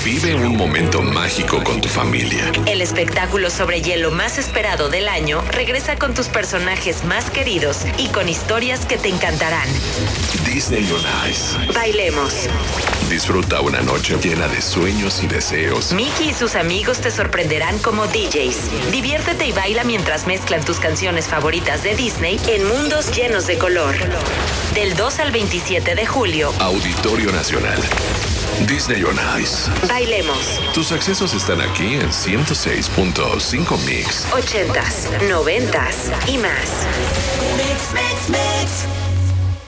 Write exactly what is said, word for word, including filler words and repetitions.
Vive un momento mágico con tu familia. El espectáculo sobre hielo más esperado del año regresa con tus personajes más queridos y con historias que te encantarán. Disney on Ice. Bailemos. Disfruta una noche llena de sueños y deseos. Mickey y sus amigos te sorprenderán como D Js. Diviértete y baila mientras mezclan tus canciones favoritas de Disney en mundos llenos de color. Del dos al veintisiete de julio. Auditorio Nacional. Disney on Ice. Bailemos. Tus accesos están aquí en ciento seis punto cinco Mix. Ochentas, noventas y más. Mix, mix, mix.